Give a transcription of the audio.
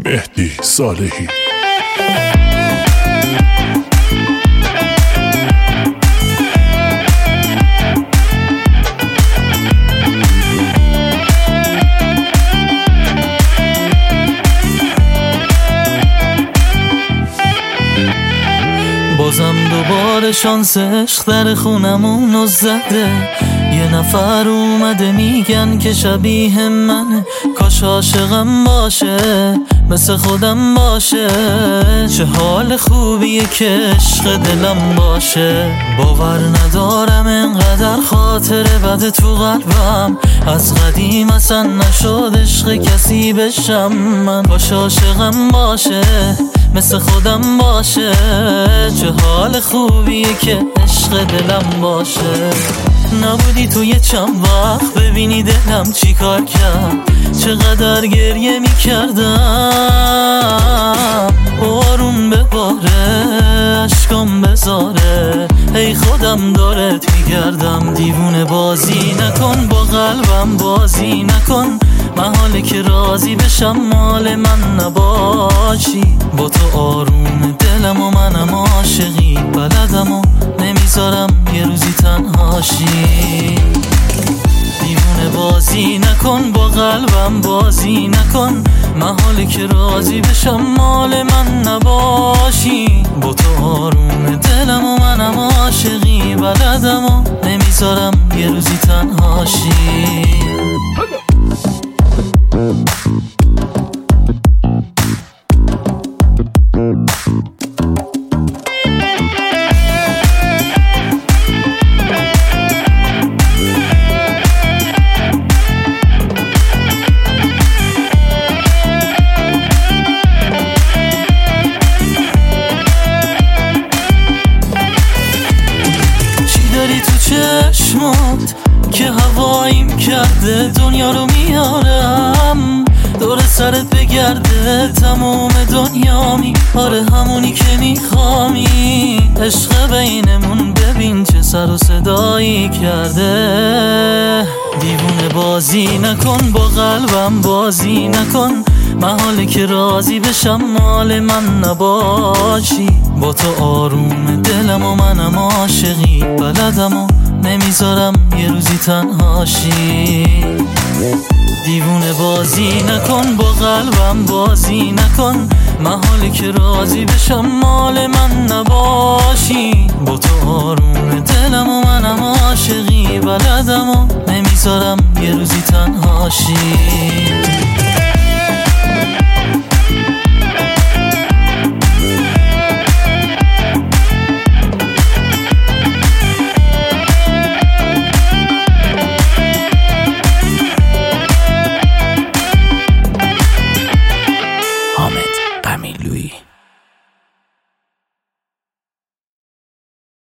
مهدی صالحی. بازم دوباره شانس عشق در خونمونو زده. یه نفر اومده میگن که شبیه منه، کاش عاشقم باشه مثل خودم باشه. چه حال خوبیه که عشق دلم باشه. باور ندارم انقدر خاطر بده تو قلبم، از قدیم اصلا نشد عشق کسی بشم من. کاش عاشقم باشه مثل خودم باشه. چه حال خوبیه که عشق دلم باشه. نبودی تو یه چند وقت ببینی دلم چی کار کرد، چقدر گریه می کردم. بارون بباره اشکام بذاره، ای خودم دارت میگردم. دیوونه بازی نکن با قلبم، بازی نکن. محاله که راضی بشم مال من نباشی. با تو آروم دلم و منم عاشقی بلدم و نمیذارم یه روزی تنهاشی. دیوونه بازی نکن با قلبم، بازی نکن. محاله که راضی بشم مال من نباشی. با تو آروم دلم و منم عاشقی بلدم و نمیذارم یه روزی تنهاشی. چشمات که هواییم کرده دنیا رو میارم دور سرت بگرده تموم دنیامی. آره همونی که میخوامی. عشق بینمون ببین چه سر و صدایی کرده. دیوونه بازی نکن با قلبم، بازی نکن. محاله که راضی بشم مال من نباشی. با تو آروم دلم و منم عاشقی بلدم و نمیذارم یه روزی تنهاشی. دیوونه بازی نکن با قلبم، بازی نکن. محاله که راضی بشم مال من نباشی. با تو آروم دلم و منم عاشقی بلدم و نمیذارم یه روزی تنهاشی.